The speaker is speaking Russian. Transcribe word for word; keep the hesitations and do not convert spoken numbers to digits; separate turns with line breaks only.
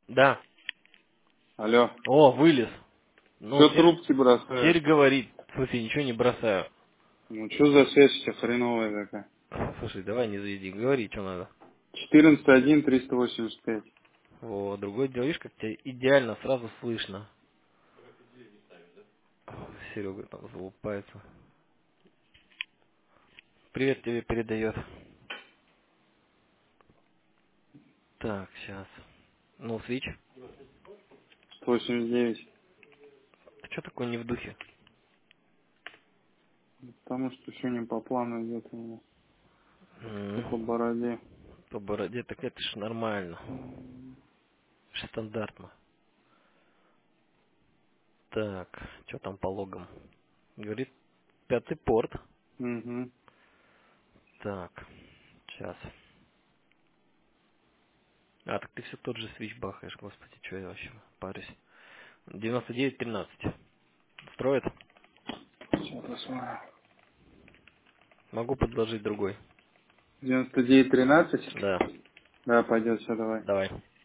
Да.
Алло.
О, вылез. Ну,
Что
теперь,
трубки бросаешь?
теперь говорит. В смысле, ничего не бросаю.
Ну, что за связь у тебя хреновая такая?
Слушай, давай не заведи, говори, что надо.
четырнадцать один триста восемьдесят пять.
О, другое дело, видишь, как тебя идеально сразу слышно. Серега там залупается. Привет тебе передает. Так, сейчас. Ну, свич.
сто восемьдесят девять.
Ты что такой не в духе?
Потому что все не по плану идет у меня. Все по
М,
бороде.
По бороде, так это ж нормально.
М,
Ж стандартно. Так, что там по логам? Говорит, пятый порт.
Угу.
Так, сейчас. А, так ты все тот же свич бахаешь, господи, что я вообще парюсь. девяносто девять тринадцать. Строит?
Сейчас посмотрим.
Могу предложить другой.
девяносто девять тринадцать.
Да,
Да, пойдет, все, давай.
давай.